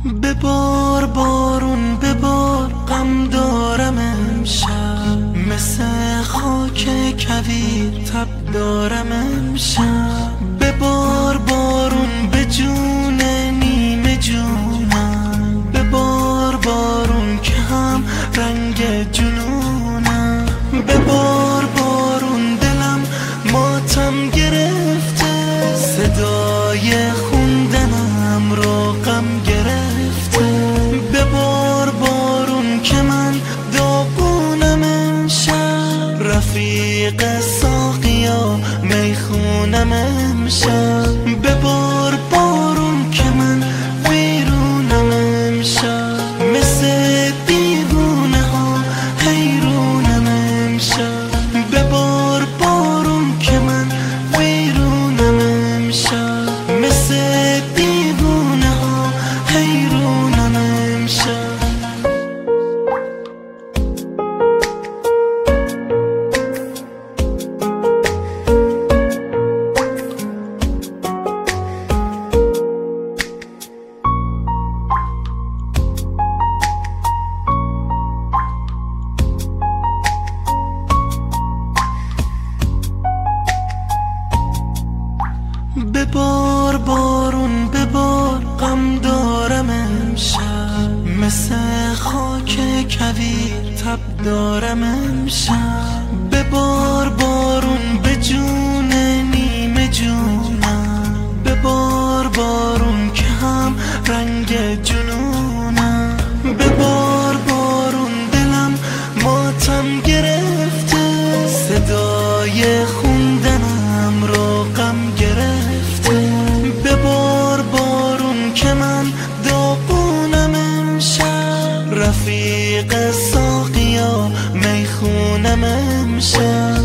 ببار بارون ببار، غم دارم امشب، مثل خاک کویر تب دارم امشب. ببار بارون به جون نیمه جونم، ببار بارون که هم رنگ جنونم. ببار بارون دلم ماتم گرفته، صدای خوندنم رو غم گرفته. ببار بارون که من داغونم امشب، رفیق ساقیا میخونم امشب. ببار بارون که من ویرونم امشب، مثل دیوونه ها حیرونم امشب. ببار بارون که من ویرونم امشب، مثل دیوونه ها حیرونم امشب. ببار بارون ببار، غم دارم امشب، مثل خاک کویر تب دارم امشب. ببار بارون به جون نیمه جونم، ببار بارون که هم رنگ جنونم. ببار بارون دلم ماتم گرفته، صدای خوندنم رو غم گرفته. ببار بارون که من داغونم امشب، رفیق ساقیا میخونم امشب.